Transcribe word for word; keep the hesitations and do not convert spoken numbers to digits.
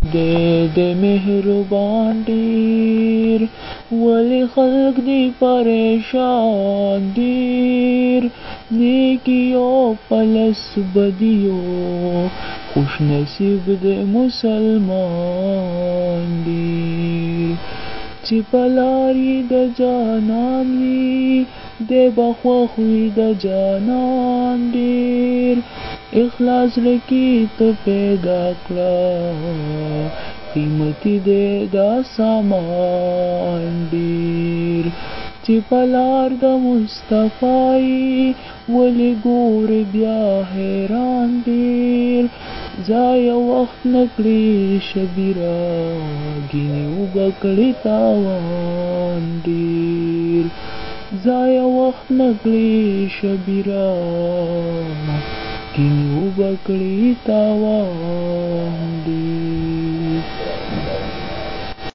دې دې مهربان ډېر ولې خلق دې پریشان ډېر نیکیو پلس بدیو خوش نصیب دې مسلمان ډېر چې په لار یې د جانان وي دی به خوښ وي د جانان ډېر اخلاص زړه کې ته پیدا کړه قیمتي دی دا سامان ډېر چې په لار د مصطفی ولې ګورې بیا حیران ډېر ضایع وخت نه کړې شبیره ګینې اوبه کړې تاوان ډېر ضایع وخت نه کړې شبیره ګینې اوبه کړې تاوان ډېر